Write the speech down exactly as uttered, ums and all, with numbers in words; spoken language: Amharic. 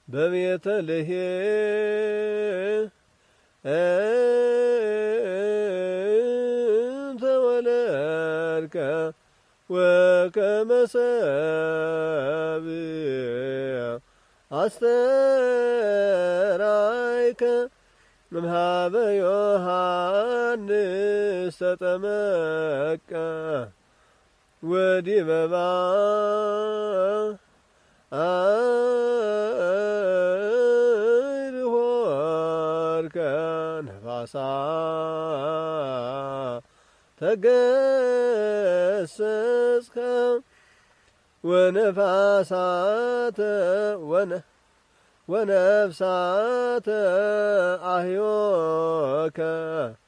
በቤተልሔም ተወለድከ ወከመ ሰብእ አስተርአይከ እምኀበ ዮሐንስ ተጠመቀ ወዲበ ባሕር ሆርከ ነፋሳት ተገሰጽከ ወነፋሳተ ወነ ወነፍሳተ አሕዮከ